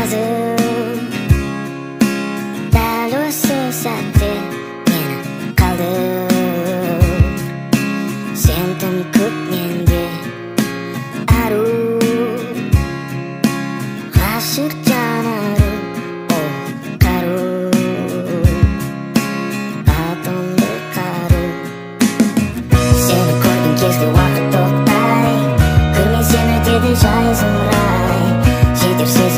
Азыр дәл осы сәтте мені қалдыр. Сен тым көп менде ару, ғашық жанару, о қару, атымды қару. Сені көрген кезде уақыт тоқтай, көрмесем өтеді жай зымырай. Жетерсіз